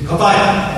乾杯。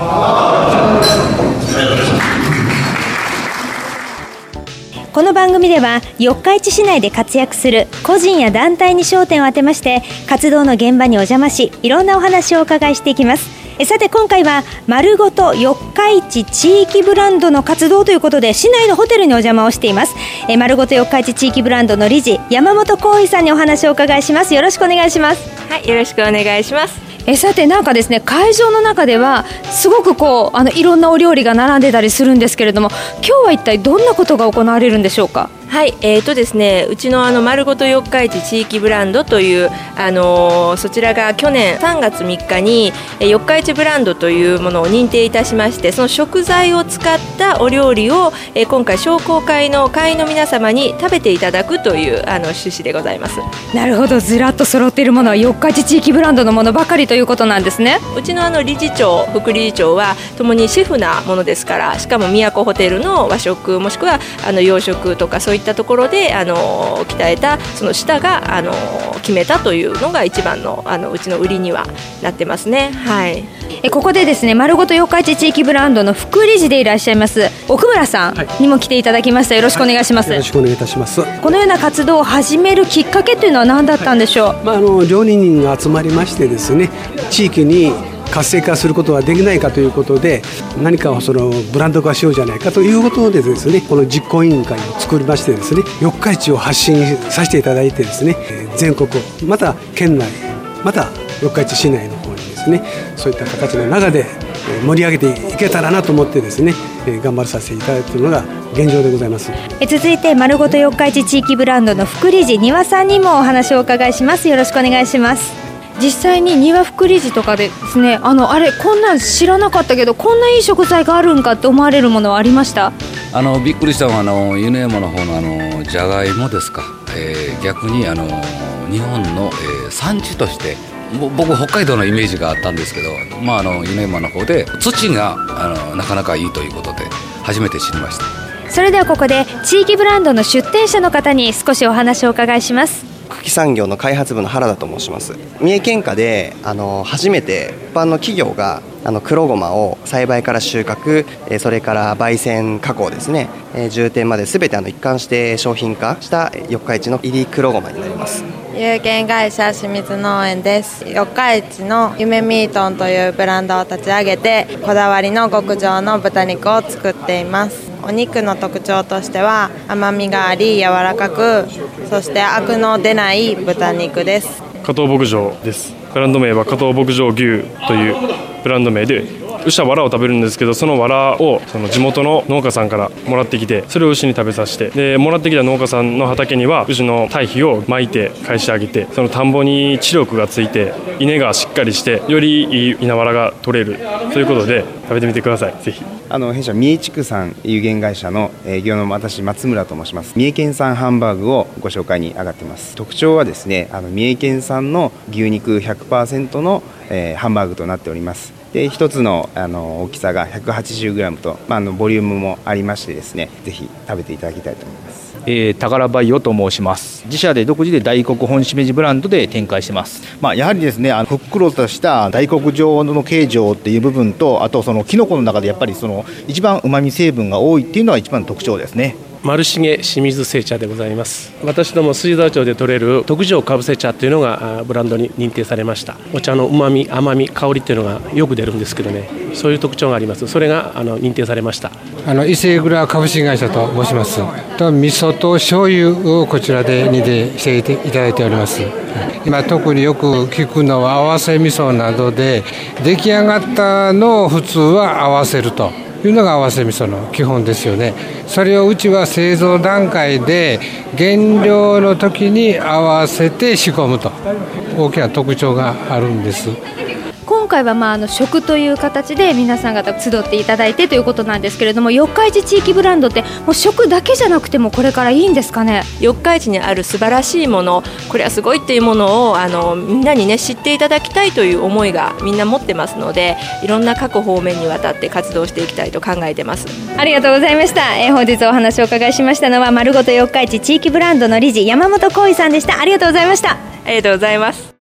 この番組では四日市市内で活躍する個人や団体に焦点を当てまして活動の現場にお邪魔しいろんなお話をお伺いしていきます。さて今回は丸ごと四日市地域ブランドの活動ということで市内のホテルにお邪魔をしています。丸ごと四日市地域ブランドの理事山本浩一さんにお話をお伺いします。よろしくお願いします。 はい、よろしくお願いします。 さてなんかですね、会場の中ではすごくいろんなお料理が並んでたりするんですけれども、今日は一体どんなことが行われるんでしょうか。 はい、ですね、うちの丸ごと四日市地域ブランドというそちらが去年3月3日に四日市ブランドというものを認定いたしまして、その食材を使ったお料理を今回商工会の会員の皆様に食べていただくという趣旨でございます。 なるほど、ずらっと揃っているものは四日市地域ブランドのものばかりということなんですね。 うちの理事長副理事長はともにシェフなものですから、しかも都ホテルの和食もしくは洋食とかそういったところで鍛えたその舌が決めたというのが一番のうちの売りにはなってますね。はい、 ここでですね、丸ごと四日市地域ブランドの副理事でいらっしゃいます奥村さんにも来ていただきました。よろしくお願いします。 よろしくお願いいたします。 このような活動を始めるきっかけというのは何だったんでしょう。 料理人が集まりましてですね、地域に活性化することはできないかということで、何かをブランド化しようじゃないかということでですね、この実行委員会を作りましてですね、四日市を発信させていただいてですね、全国また県内また四日市市内の方にですね、そういった形の中で盛り上げていけたらなと思ってですね、頑張らさせていただいているのが現状でございます。 続いて丸ごと四日市地域ブランドの副理事丹羽さんにもお話をお伺いします。よろしくお願いします。実際に丹羽副理事とかでですね、あれこんなん知らなかったけどこんないい食材があるんかって思われるものはありました？ びっくりしたのは湯山の方のじゃがいもですか、逆に日本の、産地として僕北海道のイメージがあったんですけど、湯山の方で土がなかなかいいということで初めて知りました。 それではここで地域ブランドの出店者の方に少しお話をお伺いします。 茎産業の開発部の原田と申します。三重県下で初めて一般の企業が黒ごまを栽培から収穫、それから焙煎加工ですね、充填まで全て一貫して商品化した四日市の入り黒ごまになります。 有限会社清水農園です。四日市の夢ミートンというブランドを立ち上げて、こだわりの極上の豚肉を作っています。お肉の特徴としては甘みがあり柔らかく、そしてアクの出ない豚肉です。 加藤牧場です。ブランド名は加藤牧場牛というブランド名で、牛は藁を食べるんですけど、その藁を地元の農家さんからもらってきて、それを牛に食べさせて、でもらってきた農家さんの畑には牛の堆肥を巻いて返してあげて、その田んぼに知力がついて稲がしっかりしてよりいい稲わらが取れるということで食べてみてください。ぜひ。 弊社三重畜産有限会社の営業の私松村と申します。三重県産ハンバーグをご紹介に上がってます。特徴はですね、三重県産の牛肉 100% の、ハンバーグとなっております。で一つの、大きさが 180g と、ボリュームもありましてですね、ぜひ食べていただきたいと思います。 宝バイオと申します。自社で独自で大黒本しめじブランドで展開してます。 やはりですね、ふっくろとした大黒状の形状っていう部分と、あとそのキノコの中でやっぱり一番うまみ成分が多いっていうのが一番の特徴ですね。 丸重清水製茶でございます。私ども水沢町で採れる特上かぶせ茶というのがブランドに認定されました。お茶のうまみ甘み香りっていうのがよく出るんですけどね、そういう特徴があります。それが認定されました。 伊勢蔵株式会社と申します。と味噌と醤油をこちらで認定していただいております。今特によく聞くのは合わせ味噌などで、出来上がったのを普通は合わせるというのが合わせ味噌の基本ですよね。それをうちは製造段階で原料の時に合わせて仕込むと大きな特徴があるんです。 今回は食という形で皆さん方集っていただいてということなんですけれども、四日市地域ブランドってもう食だけじゃなくてもこれからいいんですかね。 四日市にある素晴らしいもの、これはすごいっていうものをみんなにね知っていただきたいという思いがみんな持ってますので、いろんな各方面にわたって活動していきたいと考えてます。 ありがとうございました。本日お話をお伺いしましたのは丸ごと四日市地域ブランドの理事山本浩一さんでした。ありがとうございました。 ありがとうございます。